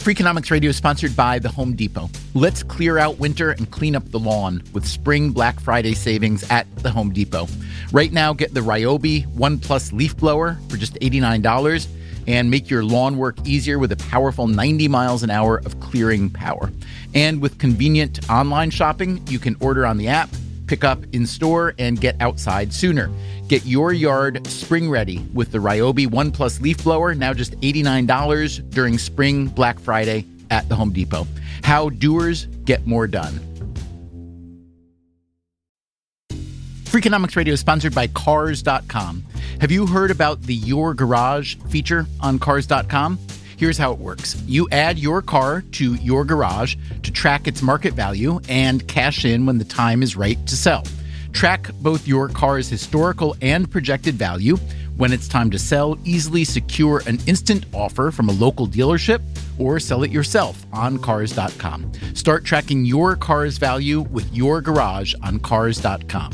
Freakonomics Radio is sponsored by The Home Depot. Let's clear out winter and clean up the lawn with spring Black Friday savings at The Home Depot. Right now, get the Ryobi One Plus leaf blower for just $89 and make your lawn work easier with a powerful 90 miles an hour of clearing power. And with convenient online shopping, you can order on the app, pick up in store, and get outside sooner. Get your yard spring ready with the Ryobi One Plus leaf blower, now just $89 during spring Black Friday at the Home Depot. How doers get more done. Freakonomics Radio is sponsored by Cars.com. Have you heard about the Your Garage feature on Cars.com? Here's how it works. You add your car to your garage to track its market value and cash in when the time is right to sell. Track both your car's historical and projected value. When it's time to sell, easily secure an instant offer from a local dealership or sell it yourself on Cars.com. Start tracking your car's value with your garage on Cars.com.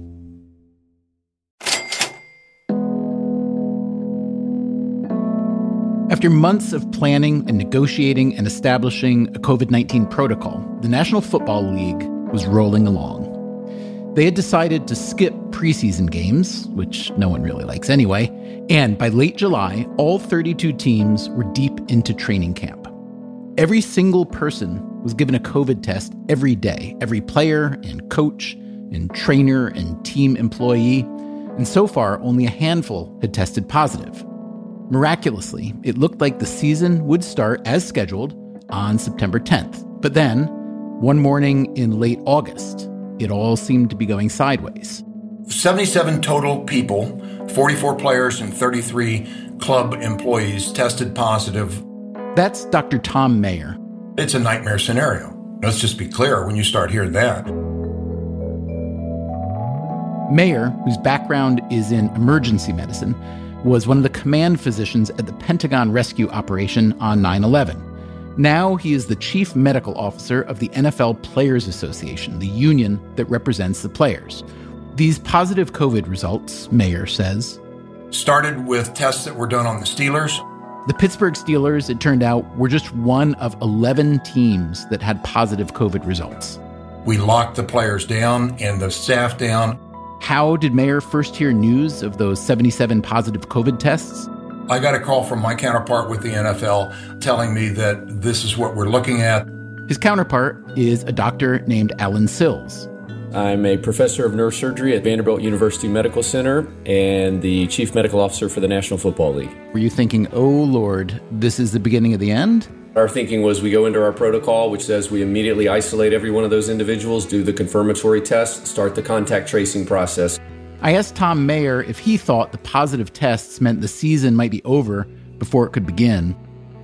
After months of planning and negotiating and establishing a COVID-19 protocol, the National Football League was rolling along. They had decided to skip preseason games, which no one really likes anyway, and by late July, all 32 teams were deep into training camp. Every single person was given a COVID test every day, every player and coach and trainer and team employee, and so far only a handful had tested positive. Miraculously, it looked like the season would start as scheduled on September 10th. But then, one morning in late August, it all seemed to be going sideways. 77 total people, 44 players and 33 club employees tested positive. That's Dr. Tom Mayer. It's a nightmare scenario. Let's just be clear when you start hearing that. Mayer, whose background is in emergency medicine, was one of the command physicians at the Pentagon rescue operation on 9/11. Now he is the chief medical officer of the NFL Players Association, the union that represents the players. These positive COVID results, Mayer says, started with tests that were done on the Steelers. The Pittsburgh Steelers, it turned out, were just one of 11 teams that had positive COVID results. We locked the players down and the staff down. How did Mayer first hear news of those 77 positive COVID tests? I got a call from my counterpart with the NFL telling me that this is what we're looking at. His counterpart is a doctor named Alan Sills. I'm a professor of neurosurgery at Vanderbilt University Medical Center and the chief medical officer for the National Football League. Were you thinking, oh Lord, this is the beginning of the end? Our thinking was we go into our protocol, which says we immediately isolate every one of those individuals, do the confirmatory test, start the contact tracing process. I asked Tom Mayer if he thought the positive tests meant the season might be over before it could begin.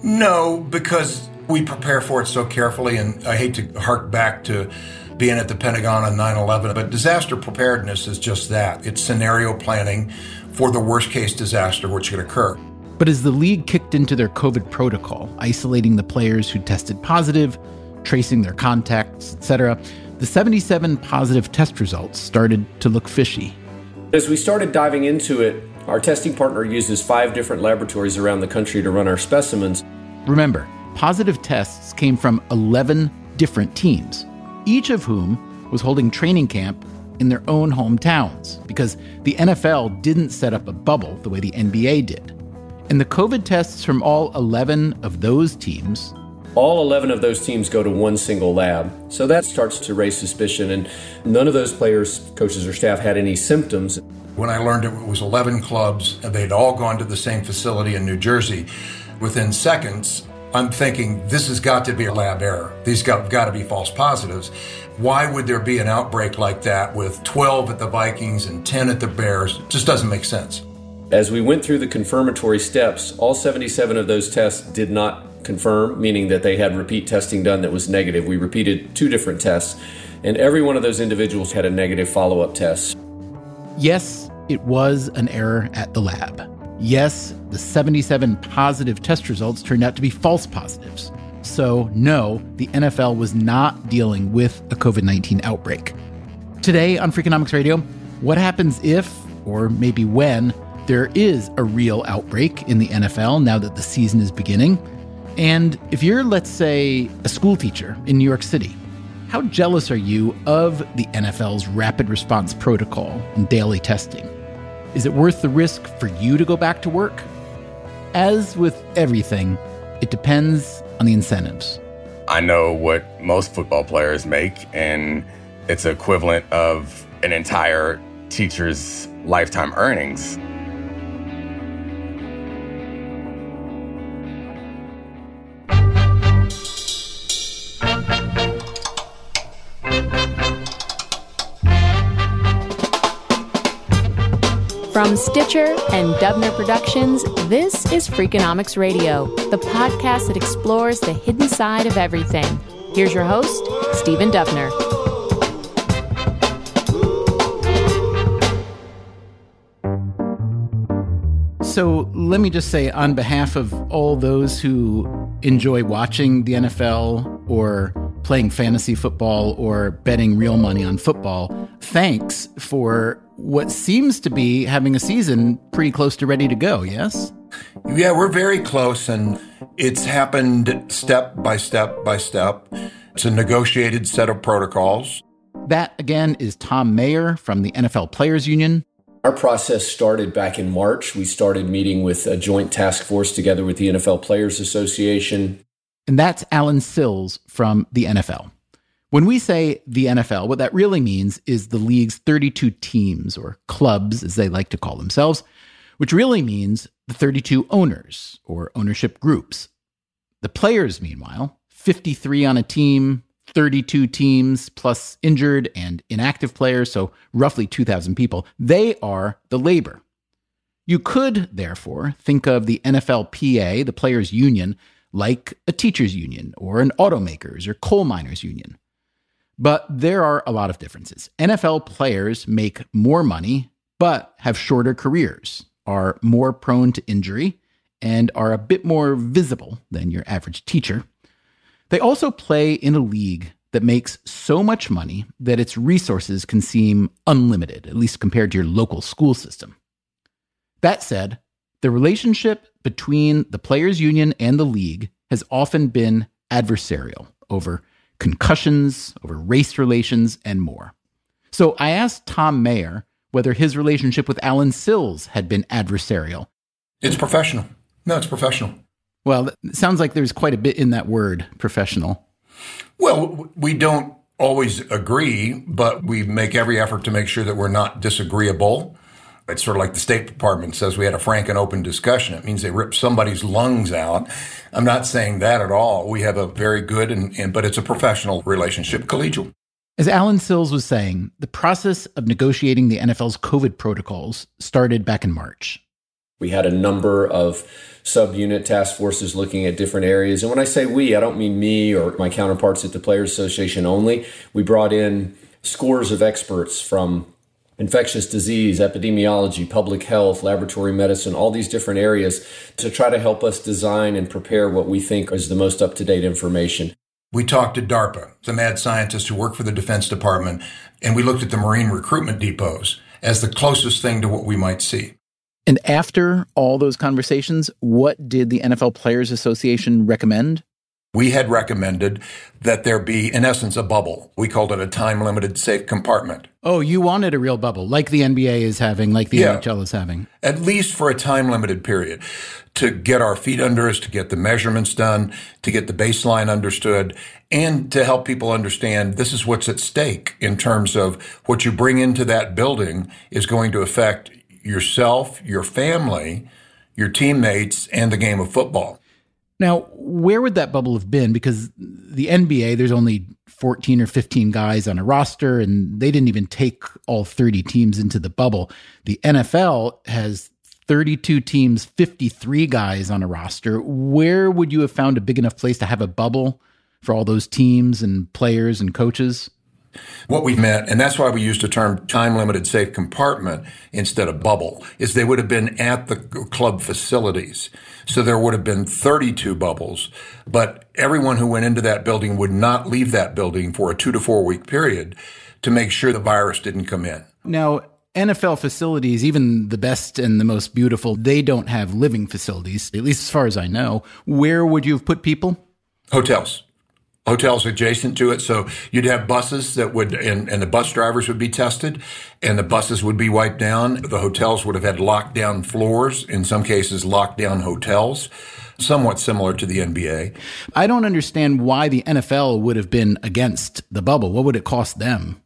No, because we prepare for it so carefully, and I hate to hark back to being at the Pentagon on 9/11, but disaster preparedness is just that. It's scenario planning for the worst case disaster which could occur. But as the league kicked into their COVID protocol, isolating the players who tested positive, tracing their contacts, etc., the 77 positive test results started to look fishy. As we started diving into it, our testing partner uses 5 different laboratories around the country to run our specimens. Remember, positive tests came from 11 different teams, each of whom was holding training camp in their own hometowns, because the NFL didn't set up a bubble the way the NBA did. And the COVID tests from all 11 of those teams, all 11 of those teams go to one single lab. So that starts to raise suspicion, and none of those players, coaches, or staff had any symptoms. When I learned it was 11 clubs, and they'd all gone to the same facility in New Jersey, within seconds, I'm thinking, this has got to be a lab error. These got to be false positives. Why would there be an outbreak like that with 12 at the Vikings and 10 at the Bears? It just doesn't make sense. As we went through the confirmatory steps, all 77 of those tests did not confirm, meaning that they had repeat testing done that was negative. We repeated 2 different tests, and every one of those individuals had a negative follow-up test. Yes, it was an error at the lab. Yes, the 77 positive test results turned out to be false positives. So, no, the NFL was not dealing with a COVID-19 outbreak. Today on Freakonomics Radio, what happens if, or maybe when, there is a real outbreak in the NFL now that the season is beginning? And if you're, let's say, a school teacher in New York City, how jealous are you of the NFL's rapid response protocol and daily testing? Is it worth the risk for you to go back to work? As with everything, it depends on the incentives. I know what most football players make, and it's equivalent of an entire teacher's lifetime earnings. From Stitcher and Dubner Productions, this is Freakonomics Radio, the podcast that explores the hidden side of everything. Here's your host, Stephen Dubner. So let me just say, on behalf of all those who enjoy watching the NFL or playing fantasy football or betting real money on football, thanks for what seems to be having a season pretty close to ready to go, yes? Yeah, we're very close, and it's happened step by step by step. It's a negotiated set of protocols. That, again, is Tom Mayer from the NFL Players Union. Our process started back in March. We started meeting with a joint task force together with the NFL Players Association. And that's Alan Sills from the NFL. When we say the NFL, what that really means is the league's 32 teams, or clubs, as they like to call themselves, which really means the 32 owners, or ownership groups. The players, meanwhile, 53 on a team, 32 teams, plus injured and inactive players, so roughly 2,000 people, they are the labor. You could, therefore, think of the NFLPA, the players' union, like a teachers' union, or an automakers or coal miners' union. But there are a lot of differences. NFL players make more money, but have shorter careers, are more prone to injury, and are a bit more visible than your average teacher. They also play in a league that makes so much money that its resources can seem unlimited, at least compared to your local school system. That said, the relationship between the players' union and the league has often been adversarial over concussions, over race relations, and more. So I asked Tom Mayer whether his relationship with Alan Sills had been adversarial. It's professional. No, it's professional. Well, it sounds like there's quite a bit in that word, professional. Well, we don't always agree, but we make every effort to make sure that we're not disagreeable. It's sort of like the State Department says we had a frank and open discussion. It means they ripped somebody's lungs out. I'm not saying that at all. We have a very good, but it's a professional relationship, collegial. As Alan Sills was saying, the process of negotiating the NFL's COVID protocols started back in March. We had a number of subunit task forces looking at different areas. And when I say we, I don't mean me or my counterparts at the Players Association only. We brought in scores of experts from infectious disease, epidemiology, public health, laboratory medicine, all these different areas to try to help us design and prepare what we think is the most up-to-date information. We talked to DARPA, the mad scientists who work for the Defense Department, and we looked at the Marine recruitment depots as the closest thing to what we might see. And after all those conversations, what did the NFL Players Association recommend? We had recommended that there be, in essence, a bubble. We called it a time-limited safe compartment. Oh, you wanted a real bubble, like the NBA is having, like the NHL is having. At least for a time-limited period, to get our feet under us, to get the measurements done, to get the baseline understood, and to help people understand this is what's at stake in terms of what you bring into that building is going to affect yourself, your family, your teammates, and the game of football. Now, where would that bubble have been? Because the NBA, there's only 14 or 15 guys on a roster, and they didn't even take all 30 teams into the bubble. The NFL has 32 teams, 53 guys on a roster. Where would you have found a big enough place to have a bubble for all those teams and players and coaches? What we meant, and that's why we used the term time-limited safe compartment instead of bubble, is they would have been at the club facilities. So there would have been 32 bubbles, but everyone who went into that building would not leave that building for a 2 to 4 week period to make sure the virus didn't come in. Now, NFL facilities, even the best and the most beautiful, they don't have living facilities, at least as far as I know. Where would you have put people? Hotels adjacent to it. So you'd have buses that would, and the bus drivers would be tested, and the buses would be wiped down. The hotels would have had lockdown floors, in some cases lockdown hotels, somewhat similar to the NBA. I don't understand why the NFL would have been against the bubble. What would it cost them?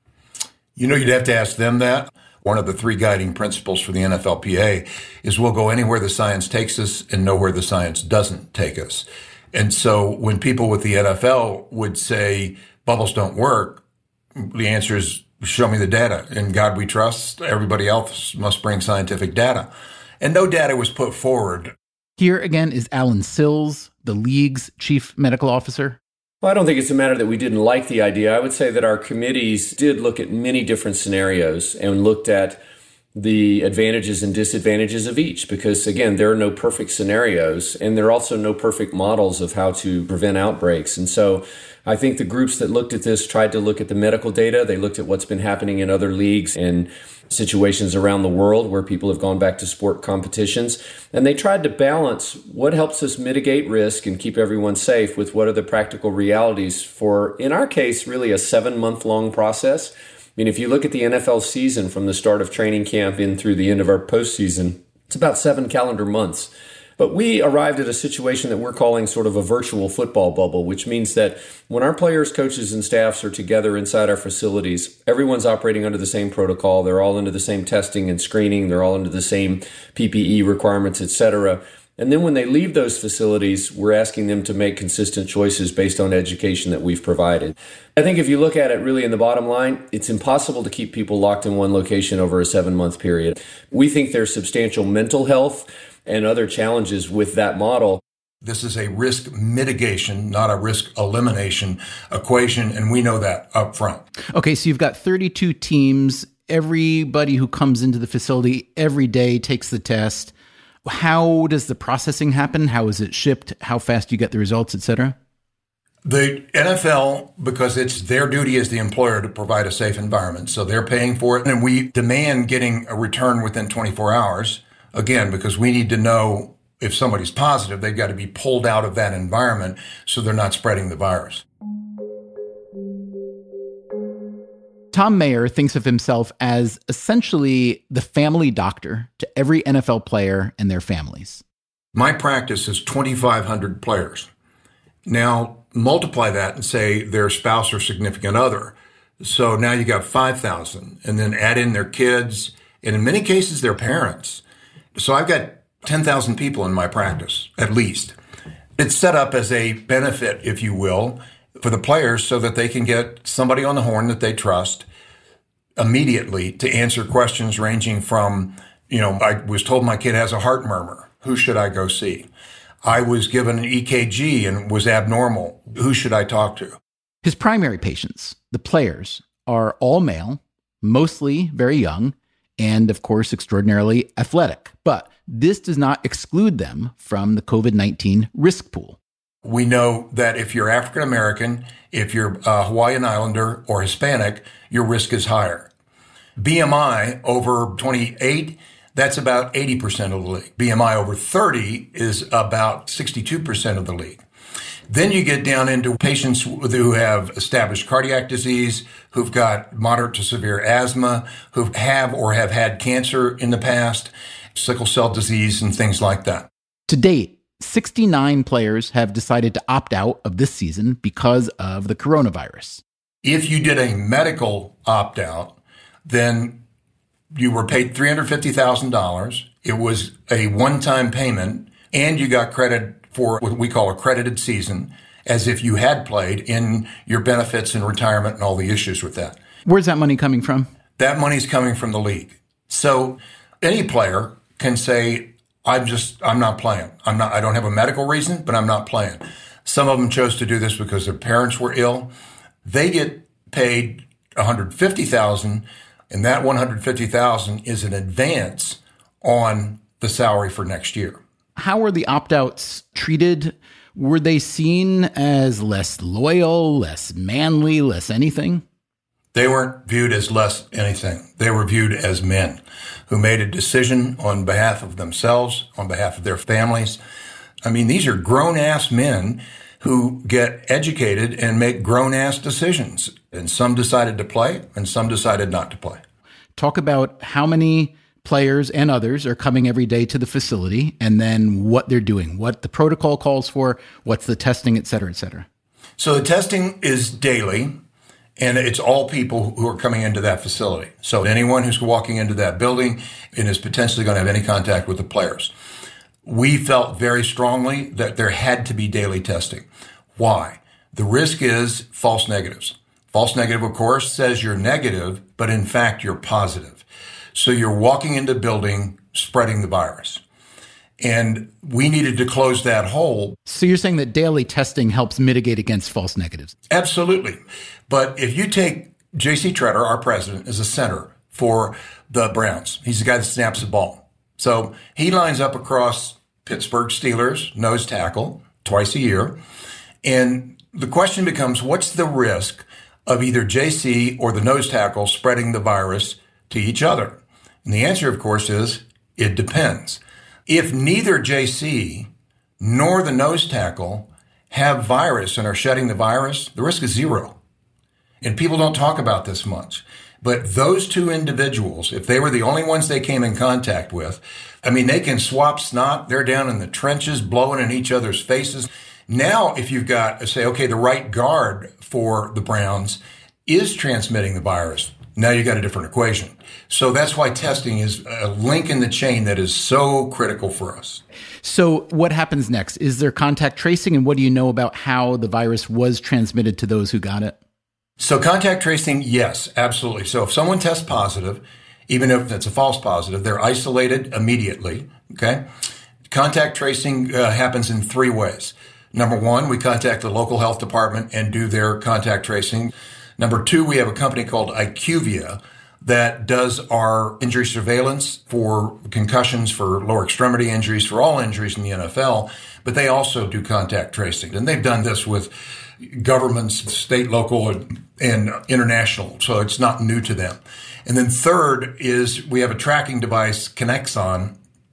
You'd have to ask them that. One of the three guiding principles for the NFLPA is we'll go anywhere the science takes us and nowhere the science doesn't take us. And so when people with the NFL would say bubbles don't work, the answer is show me the data. In God we trust. Everybody else must bring scientific data. And no data was put forward. Here again is Alan Sills, the league's chief medical officer. Well, I don't think it's a matter that we didn't like the idea. I would say that our committees did look at many different scenarios and looked at the advantages and disadvantages of each, because again, there are no perfect scenarios and there are also no perfect models of how to prevent outbreaks. And so I think the groups that looked at this tried to look at the medical data. They looked at what's been happening in other leagues and situations around the world where people have gone back to sport competitions. And they tried to balance what helps us mitigate risk and keep everyone safe with what are the practical realities for, in our case, really a 7-month-long process. I mean, if you look at the NFL season from the start of training camp in through the end of our postseason, it's about 7 calendar months. But we arrived at a situation that we're calling sort of a virtual football bubble, which means that when our players, coaches, and staffs are together inside our facilities, everyone's operating under the same protocol. They're all under the same testing and screening. They're all under the same PPE requirements, et cetera. And then when they leave those facilities, we're asking them to make consistent choices based on education that we've provided. I think if you look at it really in the bottom line, it's impossible to keep people locked in one location over a 7-month period. We think there's substantial mental health and other challenges with that model. This is a risk mitigation, not a risk elimination equation, and we know that up front. Okay, so you've got 32 teams. Everybody who comes into the facility every day takes the test. How does the processing happen? How is it shipped? How fast you get the results, et cetera? The NFL, because it's their duty as the employer to provide a safe environment, so they're paying for it. And we demand getting a return within 24 hours, again, because we need to know if somebody's positive, they've got to be pulled out of that environment so they're not spreading the virus. Tom Mayer thinks of himself as essentially the family doctor to every NFL player and their families. My practice is 2,500 players. Now, multiply that and say their spouse or significant other. So now you got 5,000, and then add in their kids, and in many cases, their parents. So I've got 10,000 people in my practice, at least. It's set up as a benefit, if you will, for the players so that they can get somebody on the horn that they trust immediately to answer questions ranging from, I was told my kid has a heart murmur. Who should I go see? I was given an EKG and was abnormal. Who should I talk to? His primary patients, the players, are all male, mostly very young, and of course, extraordinarily athletic. But this does not exclude them from the COVID-19 risk pool. We know that if you're African American, if you're Hawaiian Islander or Hispanic, your risk is higher. BMI over 28, that's about 80% of the league. BMI over 30 is about 62% of the league. Then you get down into patients who have established cardiac disease, who've got moderate to severe asthma, who have or have had cancer in the past, sickle cell disease, and things like that. To date, 69 players have decided to opt out of this season because of the coronavirus. If you did a medical opt-out, then you were paid $350,000. It was a one-time payment, and you got credit for what we call a credited season, as if you had played in your benefits and retirement and all the issues with that. Where's that money coming from? That money's coming from the league. So any player can say, I'm not playing. I don't have a medical reason, but I'm not playing. Some of them chose to do this because their parents were ill. They get paid $150,000, and that $150,000 is an advance on the salary for next year. How were the opt-outs treated? Were they seen as less loyal, less manly, less anything? They weren't viewed as less anything. They were viewed as men who made a decision on behalf of themselves, on behalf of their families. I mean, these are grown-ass men who get educated and make grown-ass decisions. And some decided to play, and some decided not to play. Talk about how many players and others are coming every day to the facility, and then what they're doing, what the protocol calls for, what's the testing, et cetera, et cetera. So the testing is daily, and it's all people who are coming into that facility. So anyone who's walking into that building and is potentially going to have any contact with the players. We felt very strongly that there had to be daily testing. Why? The risk is false negatives. False negative, of course, says you're negative, but in fact, you're positive. So you're walking into the building, spreading the virus. And we needed to close that hole. So you're saying that daily testing helps mitigate against false negatives? Absolutely. But if you take J.C. Tretter, our president, as a center for the Browns, he's the guy that snaps the ball. So he lines up across Pittsburgh Steelers, nose tackle, twice a year. And the question becomes, what's the risk of either J.C. or the nose tackle spreading the virus to each other? And the answer, of course, is it depends. If neither J.C. nor the nose tackle have virus and are shedding the virus, the risk is zero. And people don't talk about this much. But those two individuals, if they were the only ones they came in contact with, I mean, they can swap snot. They're down in the trenches, blowing in each other's faces. Now, if you've got, say, okay, the right guard for the Browns is transmitting the virus, now you got a different equation. So that's why testing is a link in the chain that is so critical for us. So what happens next? Is there contact tracing, and what do you know about how the virus was transmitted to those who got it? So contact tracing, yes, absolutely. So if someone tests positive, even if it's a false positive, they're isolated immediately, okay? Contact tracing happens in three ways. Number one, we contact the local health department and do their contact tracing. Number two, we have a company called IQVIA that does our injury surveillance for concussions, for lower extremity injuries, for all injuries in the NFL, but they also do contact tracing. And they've done this with governments, state, local, and international, so it's not new to them. And then third is we have a tracking device, Connexon,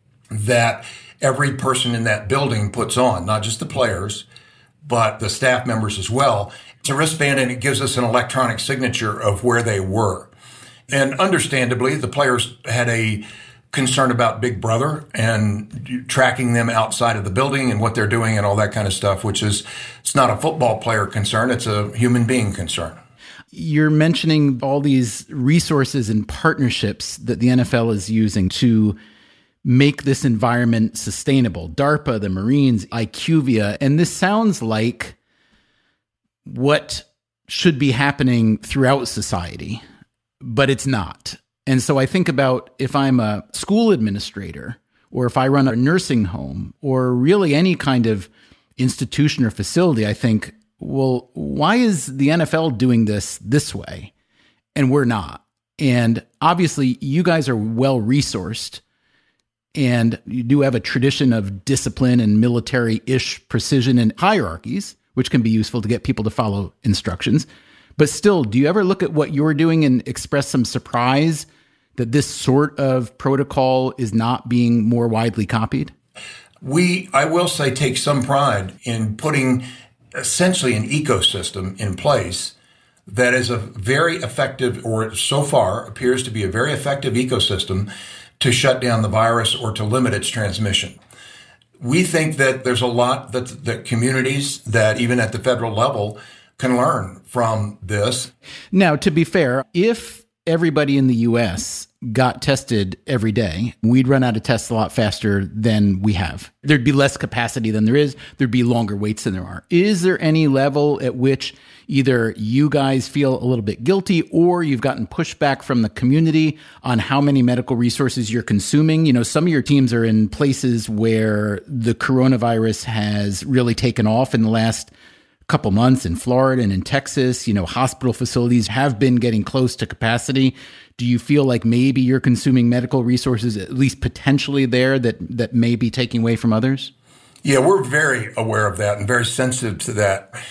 that every person in that building puts on, not just the players, but the staff members as well. It's a wristband, and it gives us an electronic signature of where they were. And understandably, the players had a concern about Big Brother and tracking them outside of the building and what they're doing and all that kind of stuff, which is, it's not a football player concern, it's a human being concern. You're mentioning all these resources and partnerships that the NFL is using to make this environment sustainable. DARPA, the Marines, IQVIA, and this sounds like what should be happening throughout society, but it's not. And so I think about if I'm a school administrator, or if I run a nursing home, or really any kind of institution or facility, I think, well, why is the NFL doing this way and we're not? And obviously you guys are well resourced, and you do have a tradition of discipline and military-ish precision and hierarchies, which can be useful to get people to follow instructions. But still, do you ever look at what you're doing and express some surprise that this sort of protocol is not being more widely copied? I will say, take some pride in putting essentially an ecosystem in place that is a very effective, or so far appears to be a very effective ecosystem to shut down the virus or to limit its transmission. We think that there's a lot that communities, that even at the federal level, can learn from this. Now, to be fair, if everybody in the U.S. got tested every day, we'd run out of tests a lot faster than we have. There'd be less capacity than there is. There'd be longer waits than there are. Is there any level at which either you guys feel a little bit guilty, or you've gotten pushback from the community on how many medical resources you're consuming? You know, some of your teams are in places where the coronavirus has really taken off in the last couple months, in Florida and in Texas. You know, hospital facilities have been getting close to capacity. Do you feel like maybe you're consuming medical resources, at least potentially there, that may be taking away from others? Yeah, we're very aware of that and very sensitive to that.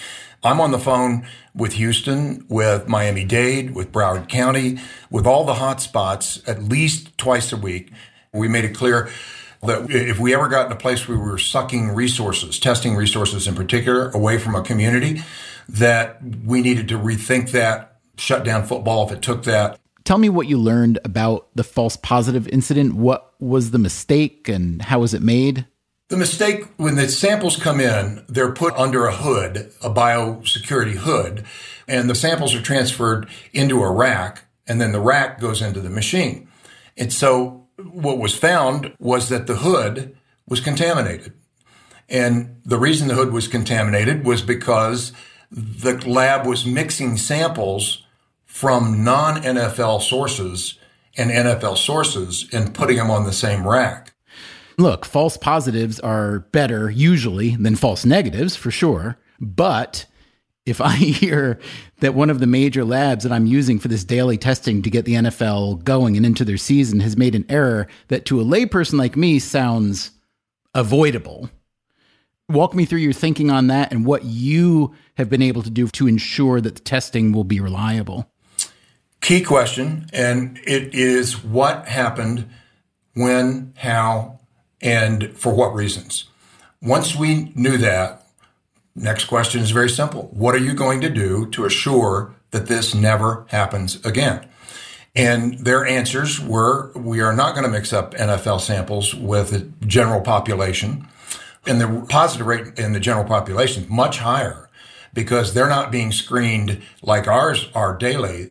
I'm on the phone with Houston, with Miami-Dade, with Broward County, with all the hot spots at least twice a week. We made it clear that if we ever got in a place where we were sucking resources, testing resources in particular, away from a community, that we needed to rethink that, shut down football if it took that. Tell me what you learned about the false positive incident. What was the mistake and how was it made? The mistake, when the samples come in, they're put under a hood, a biosecurity hood, and the samples are transferred into a rack, and then the rack goes into the machine. And so what was found was that the hood was contaminated. And the reason the hood was contaminated was because the lab was mixing samples from non-NFL sources and NFL sources and putting them on the same rack. Look, false positives are better usually than false negatives, for sure. But if I hear that one of the major labs that I'm using for this daily testing to get the NFL going and into their season has made an error that to a layperson like me sounds avoidable, walk me through your thinking on that and what you have been able to do to ensure that the testing will be reliable. Key question, and it is what happened, when, how, and for what reasons. Once we knew that, next question is very simple. What are you going to do to assure that this never happens again? And their answers were, we are not going to mix up NFL samples with the general population. And the positive rate in the general population is much higher because they're not being screened like ours are daily.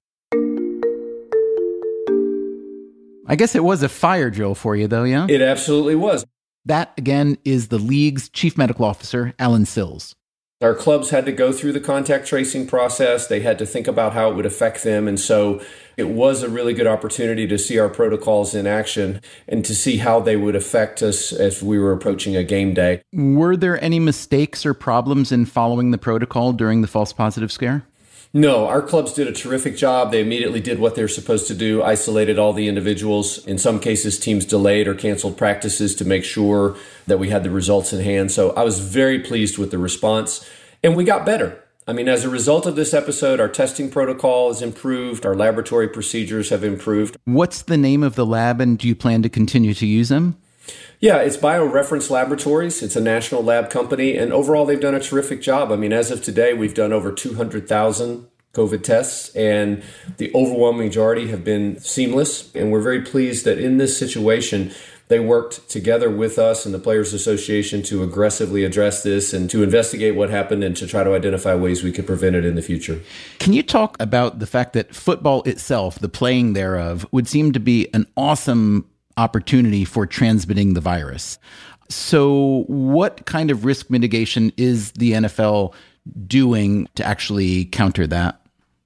I guess it was a fire drill for you, though, yeah? It absolutely was. That, again, is the league's chief medical officer, Alan Sills. Our clubs had to go through the contact tracing process. They had to think about how it would affect them. And so it was a really good opportunity to see our protocols in action and to see how they would affect us as we were approaching a game day. Were there any mistakes or problems in following the protocol during the false positive scare? No, our clubs did a terrific job. They immediately did what they're supposed to do, isolated all the individuals. In some cases, teams delayed or canceled practices to make sure that we had the results in hand. So I was very pleased with the response, and we got better. I mean, as a result of this episode, our testing protocol has improved. Our laboratory procedures have improved. What's the name of the lab, and do you plan to continue to use them? Yeah, it's BioReference Laboratories. It's a national lab company, and overall, they've done a terrific job. I mean, as of today, we've done over 200,000 COVID tests, and the overwhelming majority have been seamless. And we're very pleased that in this situation, they worked together with us and the Players Association to aggressively address this and to investigate what happened and to try to identify ways we could prevent it in the future. Can you talk about the fact that football itself, the playing thereof, would seem to be an awesome opportunity for transmitting the virus? So what kind of risk mitigation is the NFL doing to actually counter that?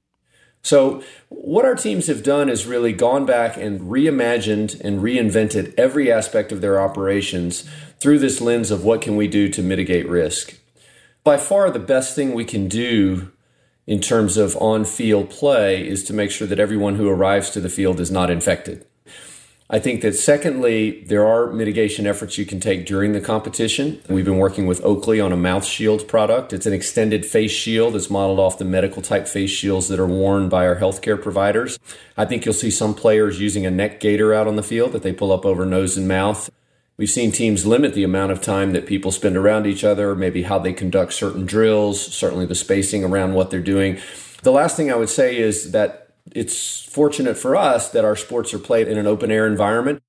So what our teams have done is really gone back and reimagined and reinvented every aspect of their operations through this lens of what can we do to mitigate risk. By far, the best thing we can do in terms of on-field play is to make sure that everyone who arrives to the field is not infected. I think that secondly, there are mitigation efforts you can take during the competition. We've been working with Oakley on a mouth shield product. It's an extended face shield. It's modeled off the medical type face shields that are worn by our healthcare providers. I think you'll see some players using a neck gaiter out on the field that they pull up over nose and mouth. We've seen teams limit the amount of time that people spend around each other, maybe how they conduct certain drills, certainly the spacing around what they're doing. The last thing I would say is that it's fortunate for us that our sports are played in an open air environment.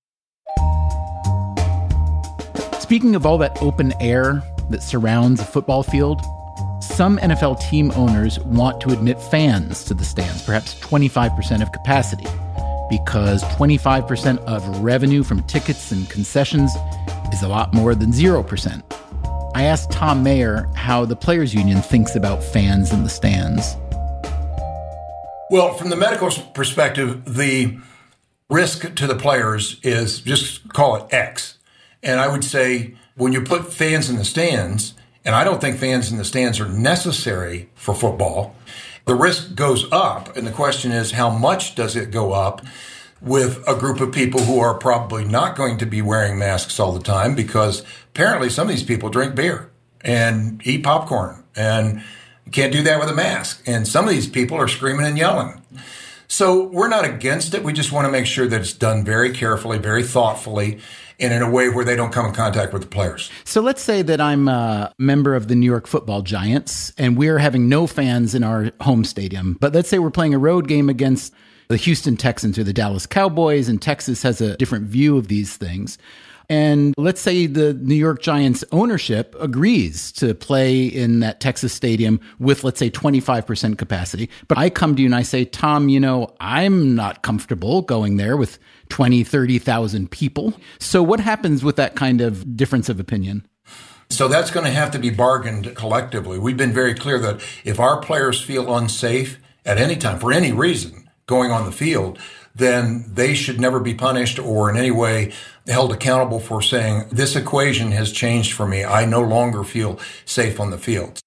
Speaking of all that open air that surrounds a football field, some NFL team owners want to admit fans to the stands, perhaps 25% of capacity, because 25% of revenue from tickets and concessions is a lot more than 0%. I asked Tom Mayer how the Players Union thinks about fans in the stands. Well, from the medical perspective, the risk to the players is just call it X. And I would say when you put fans in the stands, and I don't think fans in the stands are necessary for football, the risk goes up. And the question is, how much does it go up with a group of people who are probably not going to be wearing masks all the time? Because apparently some of these people drink beer and eat popcorn and You can't do that with a mask. And some of these people are screaming and yelling. So we're not against it. We just want to make sure that it's done very carefully, very thoughtfully, and in a way where they don't come in contact with the players. So let's say that I'm a member of the New York Football Giants, and we're having no fans in our home stadium. But let's say we're playing a road game against the Houston Texans or the Dallas Cowboys, and Texas has a different view of these things. And let's say the New York Giants ownership agrees to play in that Texas stadium with, let's say, 25% capacity. But I come to you and I say, Tom, I'm not comfortable going there with 20, 30,000 people. So what happens with that kind of difference of opinion? So that's going to have to be bargained collectively. We've been very clear that if our players feel unsafe at any time, for any reason, going on the field, then they should never be punished or in any way held accountable for saying, this equation has changed for me. I no longer feel safe on the field.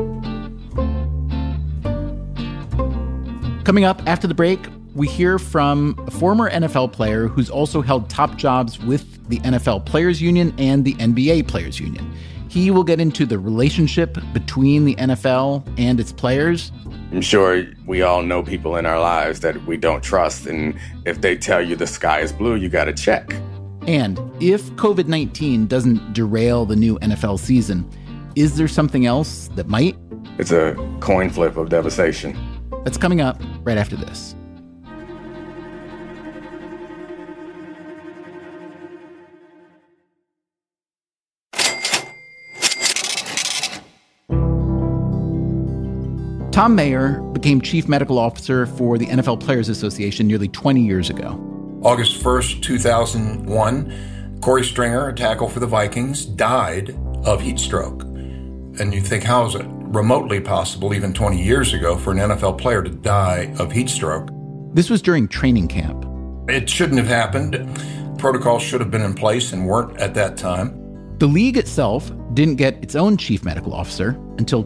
Coming up after the break, we hear from a former NFL player who's also held top jobs with the NFL Players Union and the NBA Players Union. He will get into the relationship between the NFL and its players. I'm sure we all know people in our lives that we don't trust, and if they tell you the sky is blue, you got to check. And if COVID-19 doesn't derail the new NFL season, is there something else that might? It's a coin flip of devastation. That's coming up right after this. Tom Mayer became chief medical officer for the NFL Players Association nearly 20 years ago. August 1st, 2001, Corey Stringer, a tackle for the Vikings, died of heat stroke. And you think, how is it remotely possible, even 20 years ago, for an NFL player to die of heat stroke? This was during training camp. It shouldn't have happened. Protocols should have been in place and weren't at that time. The league itself didn't get its own chief medical officer until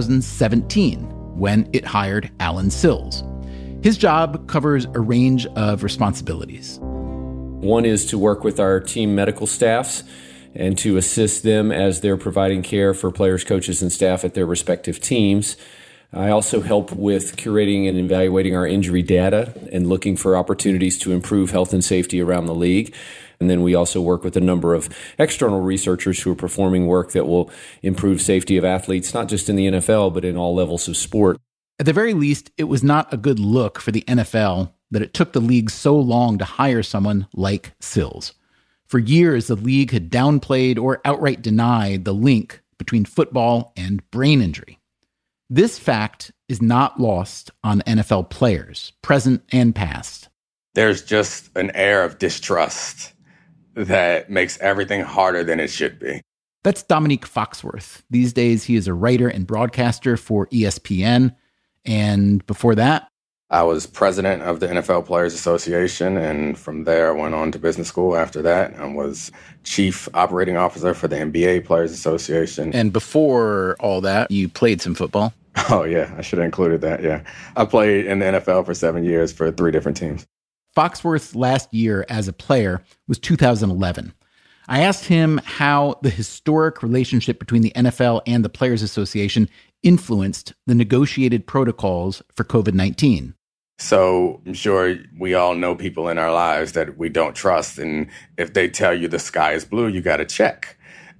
2017, when it hired Alan Sills. His job covers a range of responsibilities. One is to work with our team medical staffs and to assist them as they're providing care for players, coaches, and staff at their respective teams. I also help with curating and evaluating our injury data and looking for opportunities to improve health and safety around the league. And then we also work with a number of external researchers who are performing work that will improve safety of athletes, not just in the NFL, but in all levels of sport. At the very least, it was not a good look for the NFL that it took the league so long to hire someone like Sills. For years, the league had downplayed or outright denied the link between football and brain injury. This fact is not lost on NFL players, present and past. There's just an air of distrust that makes everything harder than it should be. That's Dominique Foxworth. These days, he is a writer and broadcaster for ESPN. And before that, I was president of the NFL Players Association, and from there I went on to business school after that. I was chief operating officer for the NBA Players Association. And before all that, you played some football? Oh, yeah. I should have included that, yeah. I played in the NFL for 7 years for 3 different teams. Foxworth's last year as a player was 2011. I asked him how the historic relationship between the NFL and the Players Association influenced the negotiated protocols for COVID-19. So I'm sure we all know people in our lives that we don't trust. And if they tell you the sky is blue, you got to check.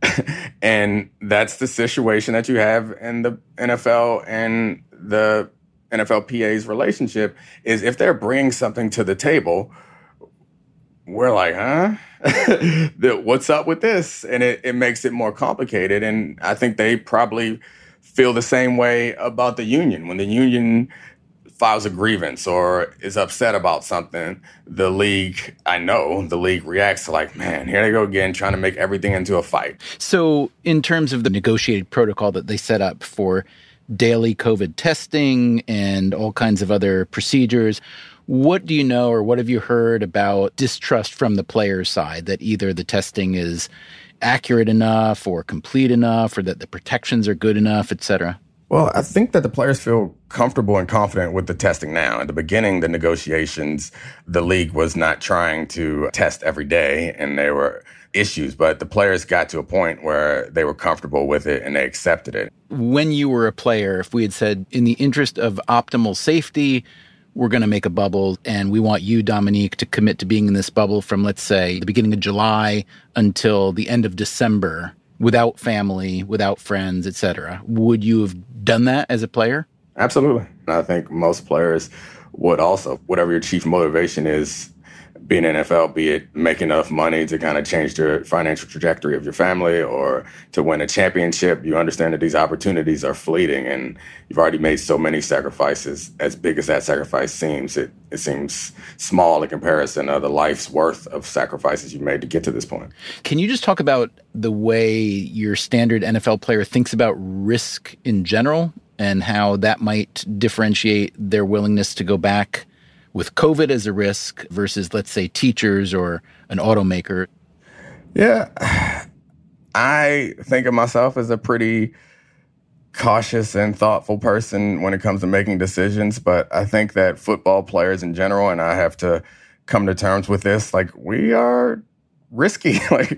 And that's the situation that you have in the NFL and the NFLPA's relationship is if they're bringing something to the table, we're like, huh? What's up with this? And it makes it more complicated. And I think they probably feel the same way about the union. When the union files a grievance or is upset about something, the league reacts to like, man, here they go again, trying to make everything into a fight. So in terms of the negotiated protocol that they set up for daily COVID testing and all kinds of other procedures, what do you know or what have you heard about distrust from the players' side that either the testing is accurate enough or complete enough or that the protections are good enough, et cetera? Well, I think that the players feel comfortable and confident with the testing now. At the beginning, the negotiations, the league was not trying to test every day, and issues, but the players got to a point where they were comfortable with it and they accepted it. When you were a player, if we had said, in the interest of optimal safety, we're going to make a bubble, and we want you, Dominique, to commit to being in this bubble from, let's say, the beginning of July until the end of December, without family, without friends, etc. Would you have done that as a player? Absolutely. I think most players would also. Whatever your chief motivation is, being in NFL, be it making enough money to kind of change the financial trajectory of your family or to win a championship, you understand that these opportunities are fleeting and you've already made so many sacrifices. As big as that sacrifice seems, it seems small in comparison to the life's worth of sacrifices you've made to get to this point. Can you just talk about the way your standard NFL player thinks about risk in general and how that might differentiate their willingness to go back with COVID as a risk versus, let's say, teachers or an automaker? Yeah, I think of myself as a pretty cautious and thoughtful person when it comes to making decisions. But I think that football players in general, and I have to come to terms with this, like, we are risky.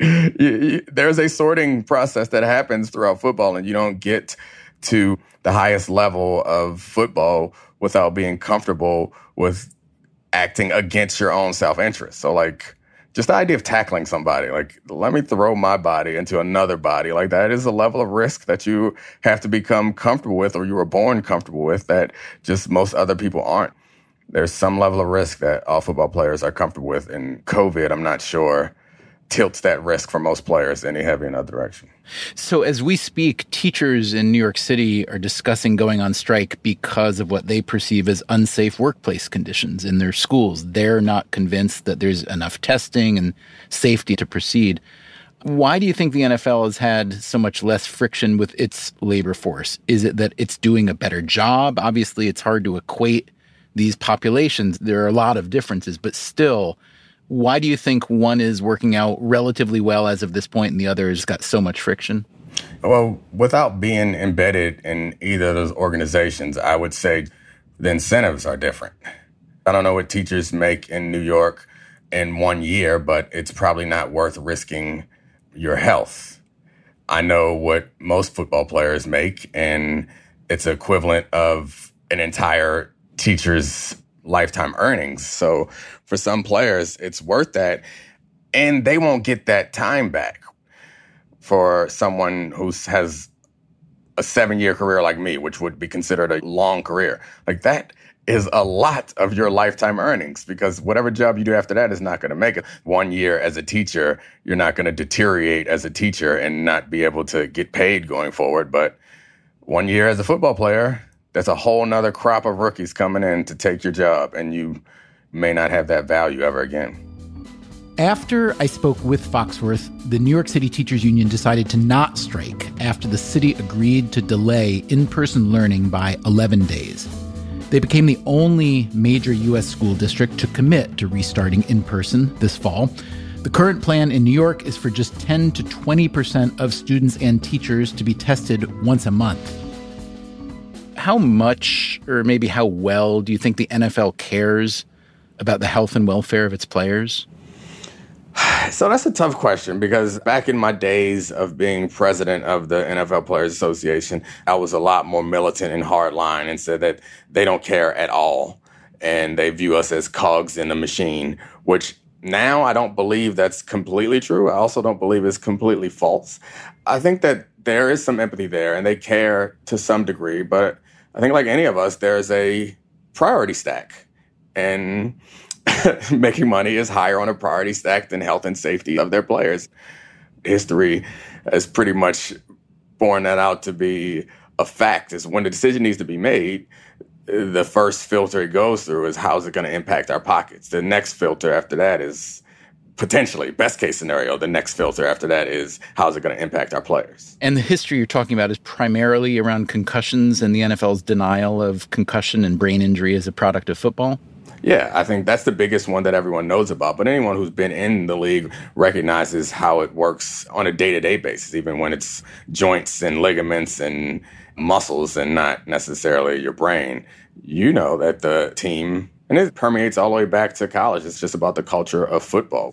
There's a sorting process that happens throughout football, and you don't get to the highest level of football without being comfortable with acting against your own self-interest. So, just the idea of tackling somebody, let me throw my body into another body, that is a level of risk that you have to become comfortable with, or you were born comfortable with, that just most other people aren't. There's some level of risk that all football players are comfortable with, and COVID, I'm not sure, tilts that risk for most players any heavy in other direction. So as we speak, teachers in New York City are discussing going on strike because of what they perceive as unsafe workplace conditions in their schools. They're not convinced that there's enough testing and safety to proceed. Why do you think the NFL has had so much less friction with its labor force? Is it that it's doing a better job? Obviously, it's hard to equate these populations. There are a lot of differences, but still, why do you think one is working out relatively well as of this point and the other has got so much friction? Well, without being embedded in either of those organizations, I would say the incentives are different. I don't know what teachers make in New York in 1 year, but it's probably not worth risking your health. I know what most football players make, and it's equivalent of an entire teacher's lifetime earnings. So for some players, it's worth that, and they won't get that time back. For someone who has a 7-year career like me, which would be considered a long career, that is a lot of your lifetime earnings, because whatever job you do after that is not going to make it. 1 year as a teacher, you're not going to deteriorate as a teacher and not be able to get paid going forward. But 1 year as a football player, there's a whole nother crop of rookies coming in to take your job, and you may not have that value ever again. After I spoke with Foxworth, the New York City Teachers Union decided to not strike after the city agreed to delay in-person learning by 11 days. They became the only major U.S. school district to commit to restarting in-person this fall. The current plan in New York is for just 10 to 20% of students and teachers to be tested once a month. How much, or maybe how well, do you think the NFL cares about the health and welfare of its players? So that's a tough question, because back in my days of being president of the NFL Players Association, I was a lot more militant and hardline and said that they don't care at all. And they view us as cogs in the machine, which now I don't believe that's completely true. I also don't believe it's completely false. I think that there is some empathy there and they care to some degree, but I think like any of us, there's a priority stack, and making money is higher on a priority stack than health and safety of their players. History has pretty much borne that out to be a fact. Is when the decision needs to be made, the first filter it goes through is how's it going to impact our pockets. The next filter after that is potentially, best case scenario, the next filter after that is how's it going to impact our players. And the history you're talking about is primarily around concussions and the NFL's denial of concussion and brain injury as a product of football? Yeah, I think that's the biggest one that everyone knows about. But anyone who's been in the league recognizes how it works on a day-to-day basis, even when it's joints and ligaments and muscles and not necessarily your brain. You know that the team, and it permeates all the way back to college, it's just about the culture of football.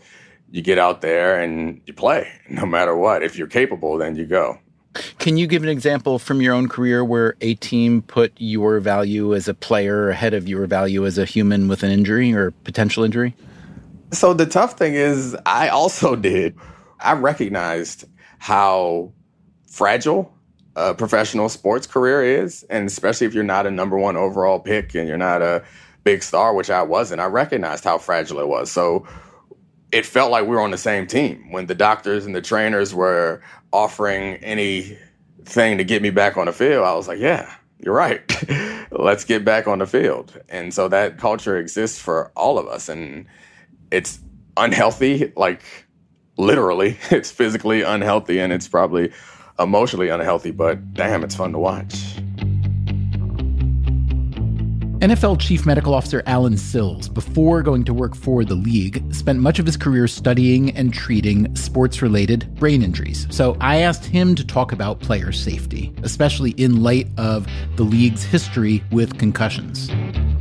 you get out there and you play no matter what. If you're capable, then you go. Can you give an example from your own career where a team put your value as a player ahead of your value as a human with an injury or potential injury? So the tough thing is I also did. I recognized how fragile a professional sports career is, and especially if you're not a number one overall pick and you're not a big star, which I wasn't. I recognized how fragile it was. So it felt like we were on the same team when the doctors and the trainers were offering anything to get me back on the field. I was like, yeah, you're right. Let's get back on the field. And so that culture exists for all of us. And it's unhealthy, like literally. It's physically unhealthy and it's probably emotionally unhealthy, but damn, it's fun to watch. NFL Chief Medical Officer Alan Sills, before going to work for the league, spent much of his career studying and treating sports-related brain injuries. So I asked him to talk about player safety, especially in light of the league's history with concussions.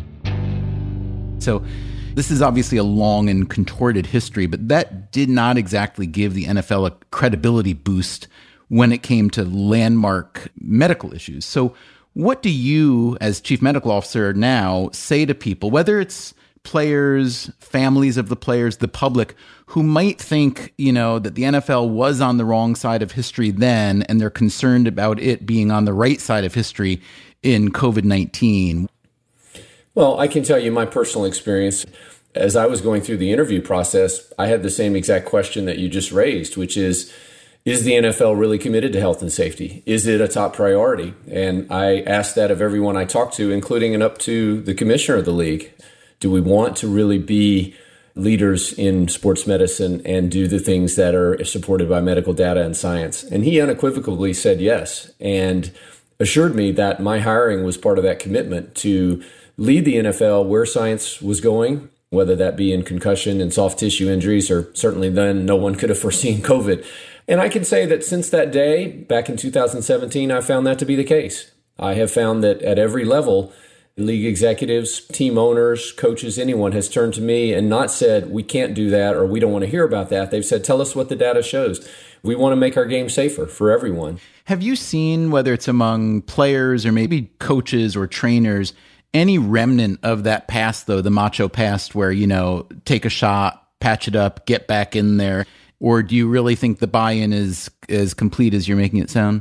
So this is obviously a long and contorted history, but that did not exactly give the NFL a credibility boost when it came to landmark medical issues. So what do you, as chief medical officer now, say to people, whether it's players, families of the players, the public, who might think, that the NFL was on the wrong side of history then, and they're concerned about it being on the right side of history in COVID-19? Well, I can tell you my personal experience. As I was going through the interview process, I had the same exact question that you just raised, which is the NFL really committed to health and safety? Is it a top priority? And I asked that of everyone I talked to, including and up to the commissioner of the league. Do we want to really be leaders in sports medicine and do the things that are supported by medical data and science? And he unequivocally said yes, and assured me that my hiring was part of that commitment to lead the NFL where science was going, whether that be in concussion and soft tissue injuries, or certainly then no one could have foreseen COVID. And I can say that since that day, back in 2017, I found that to be the case. I have found that at every level, league executives, team owners, coaches, anyone has turned to me and not said, we can't do that or we don't want to hear about that. They've said, tell us what the data shows. We want to make our game safer for everyone. Have you seen, whether it's among players or maybe coaches or trainers, any remnant of that past, though, the macho past where, take a shot, patch it up, get back in there? Or do you really think the buy-in is as complete as you're making it sound?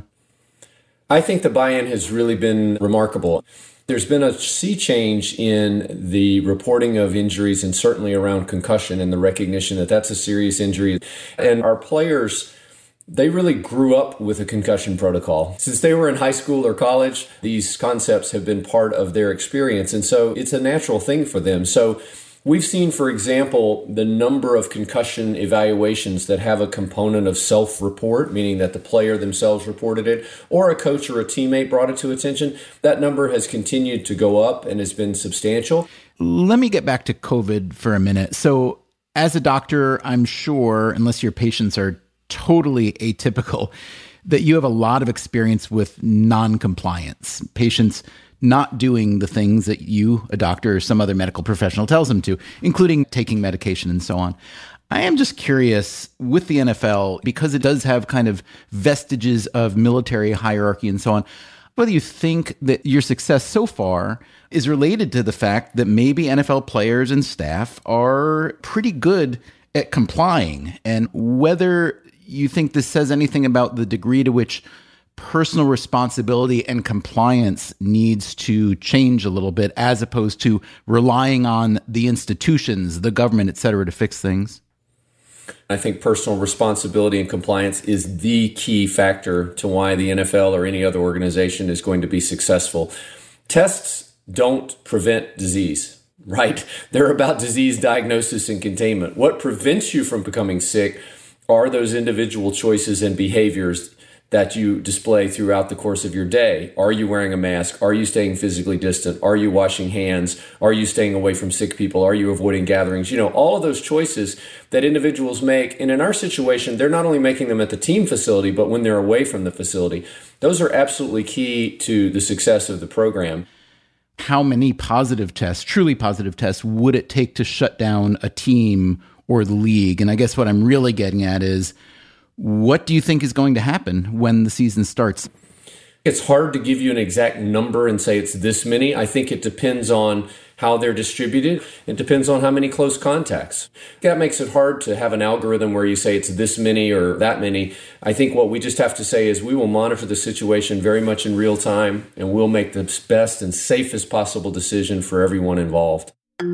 I think the buy-in has really been remarkable. There's been a sea change in the reporting of injuries and certainly around concussion and the recognition that that's a serious injury. And our players, they really grew up with a concussion protocol. Since they were in high school or college, these concepts have been part of their experience. And so it's a natural thing for them. So we've seen, for example, the number of concussion evaluations that have a component of self-report, meaning that the player themselves reported it, or a coach or a teammate brought it to attention. That number has continued to go up and has been substantial. Let me get back to COVID for a minute. So as a doctor, I'm sure, unless your patients are totally atypical, that you have a lot of experience with non-compliance, patients not doing the things that you, a doctor, or some other medical professional tells them to, including taking medication and so on. I am just curious with the NFL, because it does have kind of vestiges of military hierarchy and so on, whether you think that your success so far is related to the fact that maybe NFL players and staff are pretty good at complying, and whether you think this says anything about the degree to which personal responsibility and compliance needs to change a little bit, as opposed to relying on the institutions, the government, et cetera, to fix things? I think personal responsibility and compliance is the key factor to why the NFL or any other organization is going to be successful. Tests don't prevent disease, right? They're about disease diagnosis and containment. What prevents you from becoming sick are those individual choices and behaviors that you display throughout the course of your day. Are you wearing a mask? Are you staying physically distant? Are you washing hands? Are you staying away from sick people? Are you avoiding gatherings? All of those choices that individuals make. And in our situation, they're not only making them at the team facility, but when they're away from the facility. Those are absolutely key to the success of the program. How many positive tests, truly positive tests, would it take to shut down a team or the league. And I guess what I'm really getting at is, what do you think is going to happen when the season starts? It's hard to give you an exact number and say it's this many. I think it depends on how they're distributed. It depends on how many close contacts. That makes it hard to have an algorithm where you say it's this many or that many. I think what we just have to say is we will monitor the situation very much in real time, and we'll make the best and safest possible decision for everyone involved.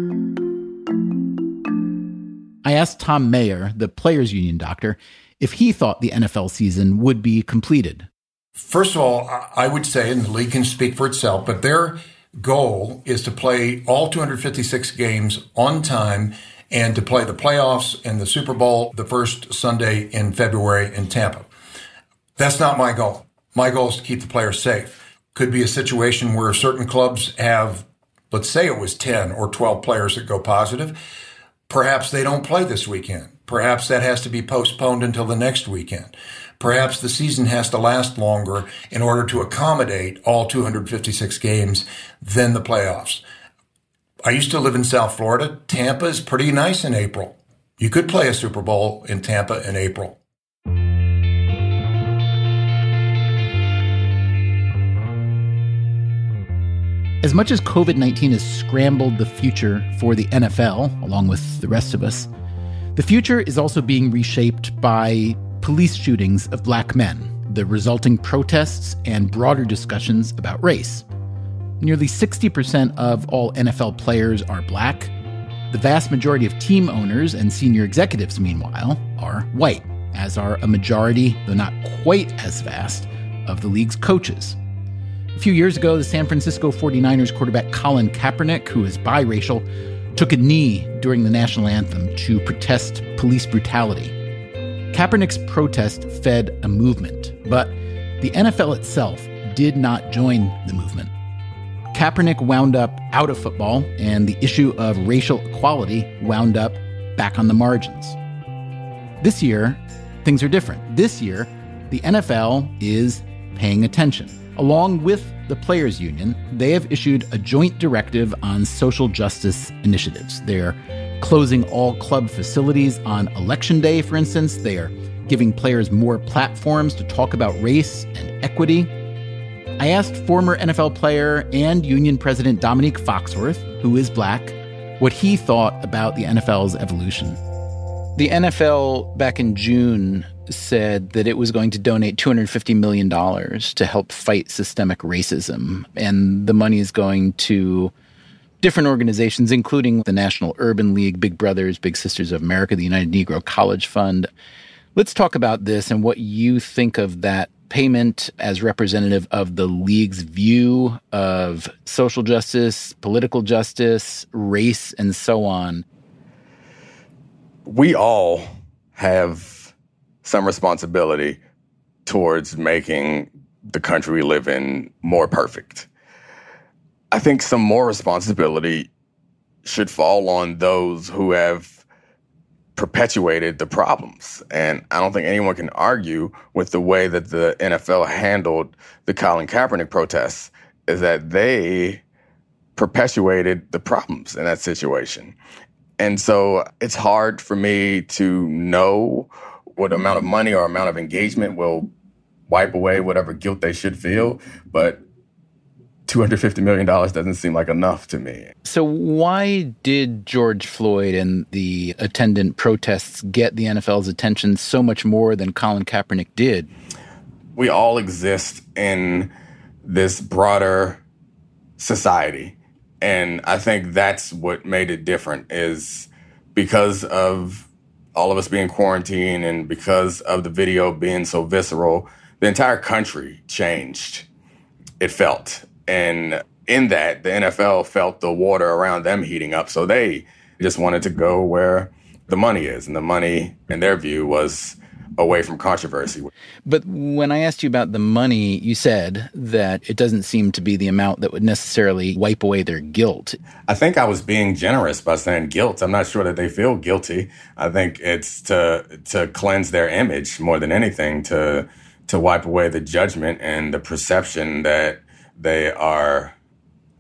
I asked Tom Mayer, the Players Union doctor, if he thought the NFL season would be completed. First of all, I would say, and the league can speak for itself, but their goal is to play all 256 games on time and to play the playoffs and the Super Bowl the first Sunday in February in Tampa. That's not my goal. My goal is to keep the players safe. Could be a situation where certain clubs have, let's say it was 10 or 12 players that go positive. Perhaps they don't play this weekend. Perhaps that has to be postponed until the next weekend. Perhaps the season has to last longer in order to accommodate all 256 games than the playoffs. I used to live in South Florida. Tampa is pretty nice in April. You could play a Super Bowl in Tampa in April. As much as COVID-19 has scrambled the future for the NFL, along with the rest of us, the future is also being reshaped by police shootings of black men, the resulting protests, and broader discussions about race. Nearly 60% of all NFL players are black. The vast majority of team owners and senior executives, meanwhile, are white, as are a majority, though not quite as vast, of the league's coaches. A few years ago, the San Francisco 49ers quarterback Colin Kaepernick, who is biracial, took a knee during the national anthem to protest police brutality. Kaepernick's protest fed a movement, but the NFL itself did not join the movement. Kaepernick wound up out of football, and the issue of racial equality wound up back on the margins. This year, things are different. This year, the NFL is paying attention. Along with the Players Union, they have issued a joint directive on social justice initiatives. They're closing all club facilities on Election Day, for instance. They are giving players more platforms to talk about race and equity. I asked former NFL player and union president Dominique Foxworth, who is black, what he thought about the NFL's evolution. The NFL back in June said that it was going to donate $250 million to help fight systemic racism. And the money is going to different organizations, including the National Urban League, Big Brothers, Big Sisters of America, the United Negro College Fund. Let's talk about this and what you think of that payment as representative of the league's view of social justice, political justice, race, and so on. We all have some responsibility towards making the country we live in more perfect. I think some more responsibility should fall on those who have perpetuated the problems. And I don't think anyone can argue with the way that the NFL handled the Colin Kaepernick protests, is that they perpetuated the problems in that situation. And so it's hard for me to know what amount of money or amount of engagement will wipe away whatever guilt they should feel. But $250 million doesn't seem like enough to me. So why did George Floyd and the attendant protests get the NFL's attention so much more than Colin Kaepernick did? We all exist in this broader society. And I think that's what made it different, is because of all of us being quarantined and because of the video being so visceral, the entire country changed, it felt. And in that, the NFL felt the water around them heating up. So they just wanted to go where the money is. And the money, in their view, was away from controversy. But when I asked you about the money, you said that it doesn't seem to be the amount that would necessarily wipe away their guilt. I think I was being generous by saying guilt. I'm not sure that they feel guilty. I think it's to cleanse their image more than anything, to wipe away the judgment and the perception that they are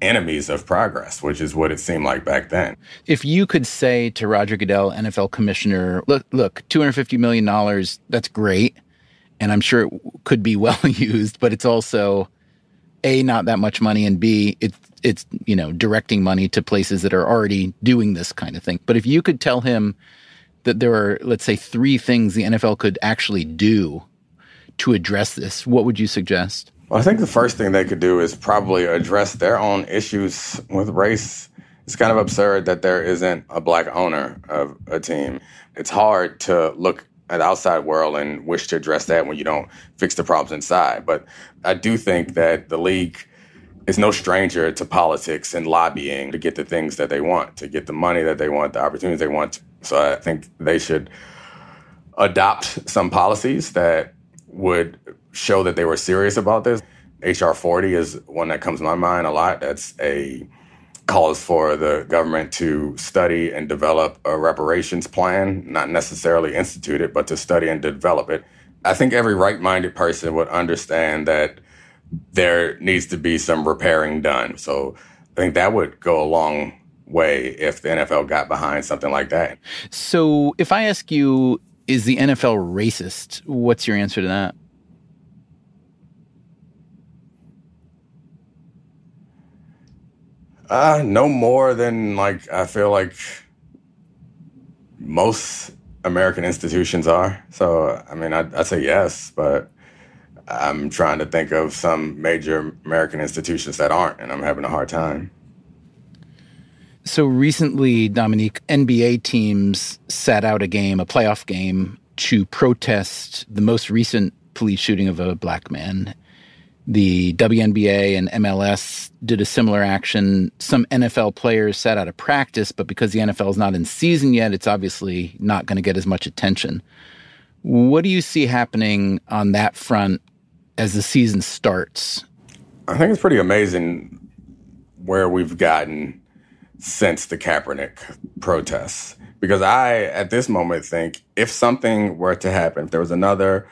enemies of progress, which is what it seemed like back then. If you could say to Roger Goodell, NFL commissioner, look, $250 million, that's great. And I'm sure it could be well used, but it's also A, not that much money, and B, it's directing money to places that are already doing this kind of thing. But if you could tell him that there are, let's say, 3 things the NFL could actually do to address this, what would you suggest? Well, I think the first thing they could do is probably address their own issues with race. It's kind of absurd that there isn't a black owner of a team. It's hard to look at the outside world and wish to address that when you don't fix the problems inside. But I do think that the league is no stranger to politics and lobbying to get the things that they want, to get the money that they want, the opportunities they want. So I think they should adopt some policies that would show that they were serious about this. H.R. 40 is one that comes to my mind a lot. That's a calls for the government to study and develop a reparations plan, not necessarily institute it, but to study and develop it. I think every right-minded person would understand that there needs to be some repairing done. So I think that would go a long way if the NFL got behind something like that. So if I ask you, is the NFL racist? What's your answer to that? No more than, I feel like most American institutions are. So, I mean, I'd say yes, but I'm trying to think of some major American institutions that aren't, and I'm having a hard time. So recently, Dominique, NBA teams sat out a playoff game, to protest the most recent police shooting of a black man. The WNBA and MLS did a similar action. Some NFL players sat out of practice, but because the NFL is not in season yet, it's obviously not going to get as much attention. What do you see happening on that front as the season starts? I think it's pretty amazing where we've gotten since the Kaepernick protests. Because I, at this moment, think if something were to happen, if there was another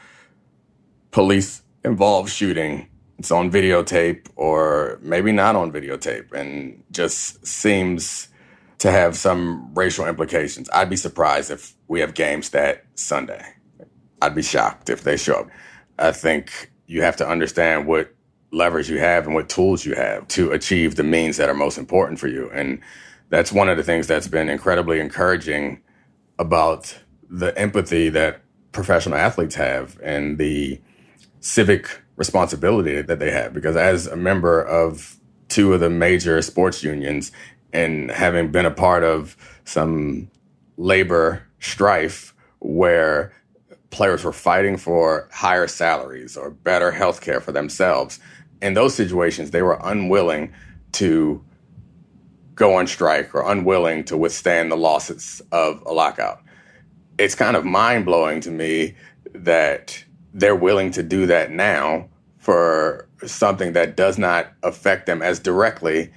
police-involved shooting, it's on videotape or maybe not on videotape and just seems to have some racial implications, I'd be surprised if we have games that Sunday. I'd be shocked if they show up. I think you have to understand what leverage you have and what tools you have to achieve the means that are most important for you. And that's one of the things that's been incredibly encouraging about the empathy that professional athletes have and the civic responsibility that they have. Because as a member of 2 of the major sports unions and having been a part of some labor strife where players were fighting for higher salaries or better health care for themselves, in those situations, they were unwilling to go on strike or unwilling to withstand the losses of a lockout. It's kind of mind-blowing to me that they're willing to do that now for something that does not affect them as directly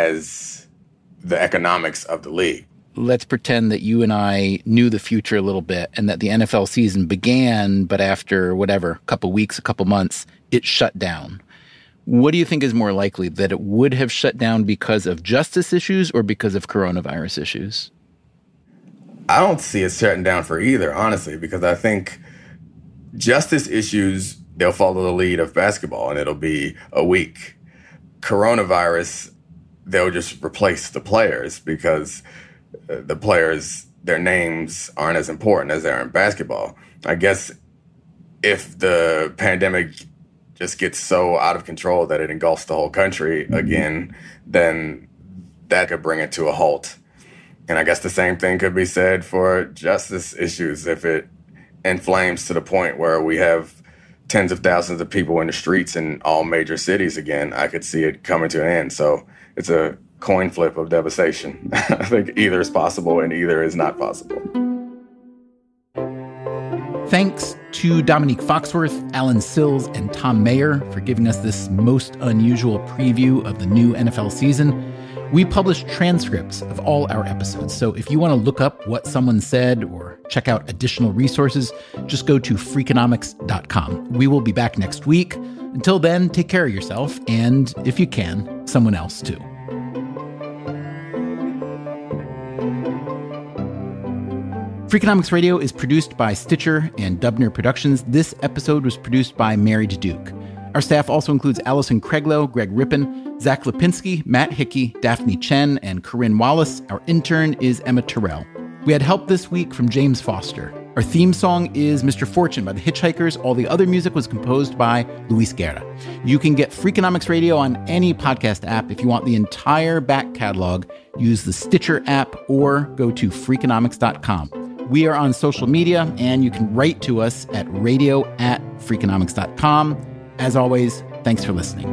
as the economics of the league. Let's pretend that you and I knew the future a little bit and that the NFL season began, but after a couple weeks, a couple months, it shut down. What do you think is more likely, that it would have shut down because of justice issues or because of coronavirus issues? I don't see it shutting down for either, honestly, because I think justice issues, they'll follow the lead of basketball and it'll be a week. Coronavirus, they'll just replace the players because the players, their names aren't as important as they are in basketball. I guess if the pandemic just gets so out of control that it engulfs the whole country again, then that could bring it to a halt. And I guess the same thing could be said for justice issues. If it inflames to the point where we have tens of thousands of people in the streets in all major cities again, I could see it coming to an end. So it's a coin flip of devastation. I think either is possible and either is not possible. Thanks to Dominique Foxworth, Alan Sills, and Tom Mayer for giving us this most unusual preview of the new NFL season. We publish transcripts of all our episodes, so if you want to look up what someone said or check out additional resources, just go to Freakonomics.com. We will be back next week. Until then, take care of yourself, and if you can, someone else too. Freakonomics Radio is produced by Stitcher and Dubner Productions. This episode was produced by Mary Duke. Our staff also includes Allison Craiglow, Greg Rippin, Zach Lipinski, Matt Hickey, Daphne Chen, and Corinne Wallace. Our intern is Emma Terrell. We had help this week from James Foster. Our theme song is Mr. Fortune by the Hitchhikers. All the other music was composed by Luis Guerra. You can get Freakonomics Radio on any podcast app. If you want the entire back catalog, use the Stitcher app or go to Freakonomics.com. We are on social media, and you can write to us at radio@freakonomics.com. As always, thanks for listening.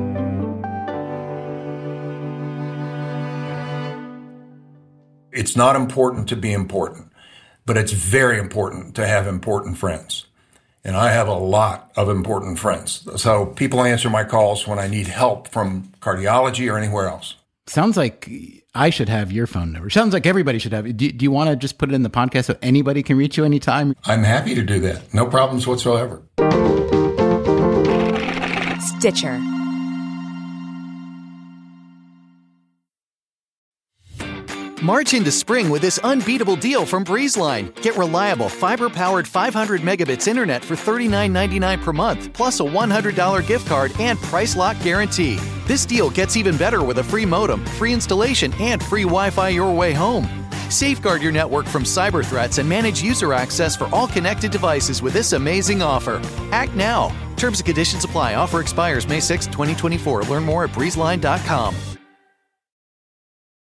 It's not important to be important, but it's very important to have important friends. And I have a lot of important friends. So people answer my calls when I need help from cardiology or anywhere else. Sounds like I should have your phone number. Sounds like everybody should have it. Do you want to just put it in the podcast so anybody can reach you anytime? I'm happy to do that. No problems whatsoever. Stitcher. March into spring with this unbeatable deal from BreezeLine. Get reliable, fiber-powered 500 megabits internet for $39.99 per month, plus a $100 gift card and price lock guarantee. This deal gets even better with a free modem, free installation, and free Wi-Fi your way home. Safeguard your network from cyber threats and manage user access for all connected devices with this amazing offer. Act now. Terms and conditions apply. Offer expires May 6, 2024. Learn more at breezeline.com.